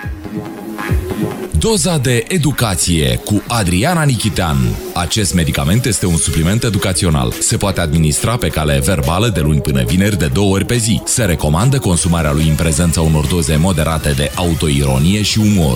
Doza de educație cu Adriana Nichitean. Acest medicament este un supliment educațional. Se poate administra pe cale verbală de luni până vineri de 2 ori pe zi. Se recomandă consumarea lui în prezența unor doze moderate de autoironie și umor.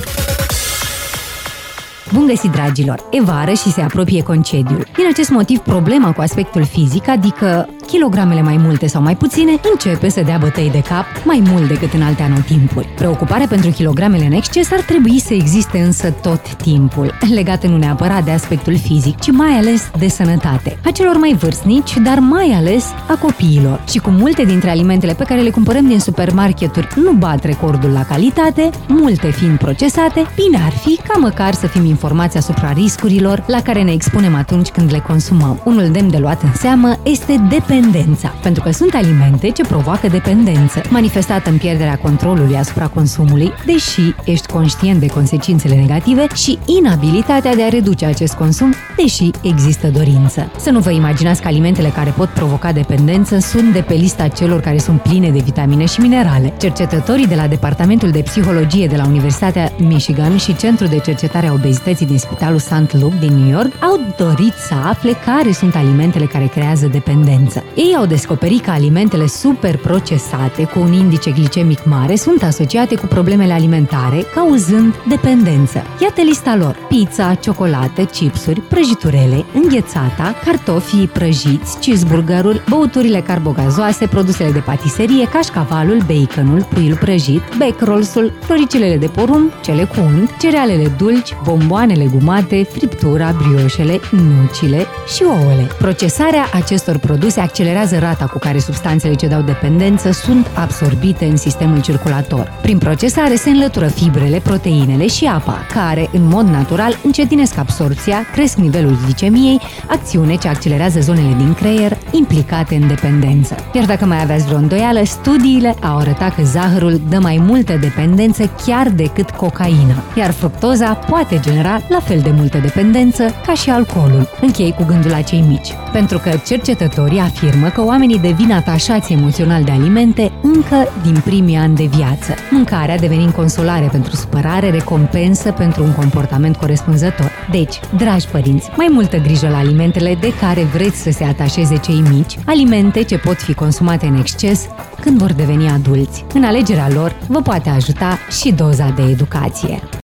Bun găsit, dragilor! E vară și se apropie concediul. Din acest motiv, problema cu aspectul fizic, adică kilogramele mai multe sau mai puține, începe să dea bătăi de cap mai mult decât în alte anotimpuri. Preocuparea pentru kilogramele în exces ar trebui să existe însă tot timpul, legată nu neapărat de aspectul fizic, ci mai ales de sănătate. A celor mai vârstnici, dar mai ales a copiilor. Și cu multe dintre alimentele pe care le cumpărăm din supermarketuri nu bat recordul la calitate, multe fiind procesate, bine ar fi ca măcar să fim informați asupra riscurilor la care ne expunem atunci când le consumăm. Unul demn de luat în seamă este dependența, pentru că sunt alimente ce provoacă dependență, manifestată în pierderea controlului asupra consumului, deși ești conștient de consecințele negative, și inabilitatea de a reduce acest consum, deși există dorință. Să nu vă imaginați că alimentele care pot provoca dependență sunt de pe lista celor care sunt pline de vitamine și minerale. Cercetătorii de la Departamentul de Psihologie de la Universitatea Michigan și Centrul de Cercetare a Obezității din Spitalul St. Luke din New York au dorit să afle care sunt alimentele care creează dependență. Ei au descoperit că alimentele superprocesate cu un indice glicemic mare sunt asociate cu problemele alimentare, cauzând dependență. Iată lista lor: pizza, ciocolată, chipsuri, prăjiturele, înghețata, cartofii prăjiți, cheeseburgerul, băuturile carbogazoase, produsele de patiserie, cașcavalul, baconul, puiul prăjit, backrolls-ul, floricilele de porumb, cele cu unt, cerealele dulci, bomboanele gumate, friptura, brioșele, nucile și ouăle. Procesarea acestor produse accelerează rata cu care substanțele ce dau dependență sunt absorbite în sistemul circulator. Prin procesare se înlătură fibrele, proteinele și apa, care, în mod natural, încetinesc absorpția, cresc nivelul glicemiei, acțiune ce accelerează zonele din creier implicate în dependență. Iar dacă mai aveați vreo îndoială, studiile au arătat că zahărul dă mai multă dependență chiar decât cocaina, iar fructoza poate genera la fel de multă dependență ca și alcoolul. Închei cu gândul la cei mici, pentru că cercetătorii afirmă că oamenii devin atașați emoțional de alimente încă din primii ani de viață. Mâncarea devenind consolare pentru supărare, recompensă pentru un comportament corespunzător. Deci, dragi părinți, mai multă grijă la alimentele de care vreți să se atașeze cei mici, alimente ce pot fi consumate în exces când vor deveni adulți. În alegerea lor vă poate ajuta și doza de educație.